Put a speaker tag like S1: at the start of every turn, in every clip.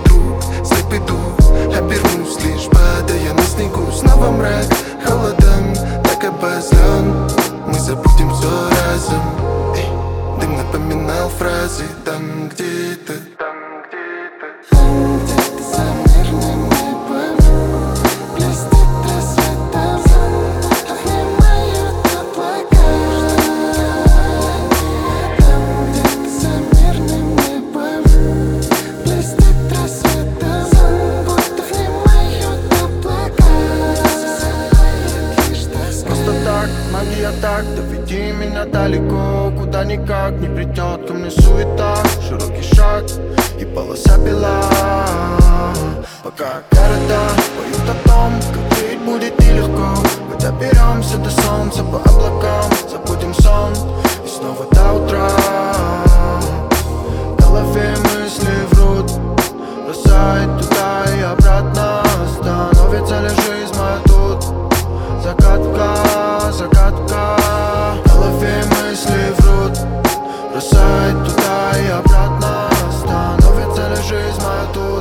S1: друг, слепый дух. Обернусь, лишь падая на снегу. Снова мрак, холодом, так обозлен. Мы забудем все разом. Дым напоминал фразы там где-то. Там где-то за мирным небом блестит рассветом, обнимают облака. Там где-то за мирным небом блестит рассветом, будто внимают облака. Лишь тоска.
S2: Просто так, магия так, доведи меня далеко, куда никак не придет ко мне суета. Широкий шаг и полоса бела. Пока города поют о том, как жить будет нелегко. Мы доберемся до солнца по облакам, забудем сон и снова до утра. В голове мысли врут, бросает туда и обратно. Становится ли жизнь моя тут? Загадка, загадка. В голове мысли врут, бросает туда и обратно. Становится ли жизнь моя тут?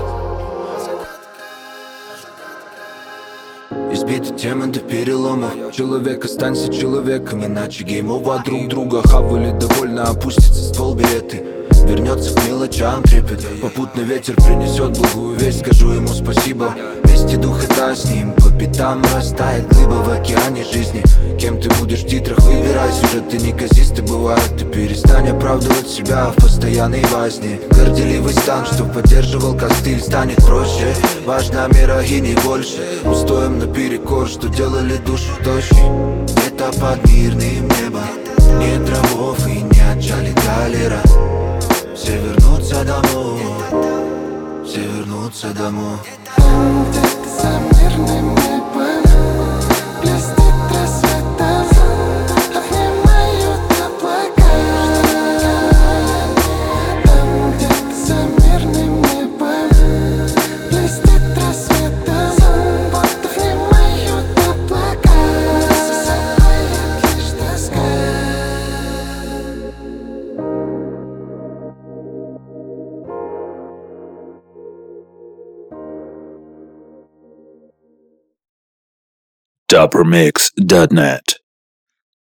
S3: Избиты темы до переломов. Человек, останься человеком, иначе гейм-овер. Друг друга хавали, довольно опустится ствол береты. Вернется к мелочам трепет. Попутный ветер принесет благую весть. Скажу ему спасибо. Вести дух это с ним. По пятам растает глыба в океане жизни. Кем ты будешь в титрах, выбирай. Сюжеты неказисты бывают. Ты перестань оправдывать себя в постоянной возне. Горделивый стан, что поддерживал костыль, станет проще. Важна мера и не больше. Устоем наперекор, что делали душу тощей. Это под мирным небом. Нет травов и не отжали галера. Все вернутся домой, все вернутся домой.
S1: Там где-то за мирным небом блестит рассветом, обнимают облака. Там где-то за мирным небом блестит рассветом, будто внимают облака. Засыпает лишь тоска.
S4: Doppermix.net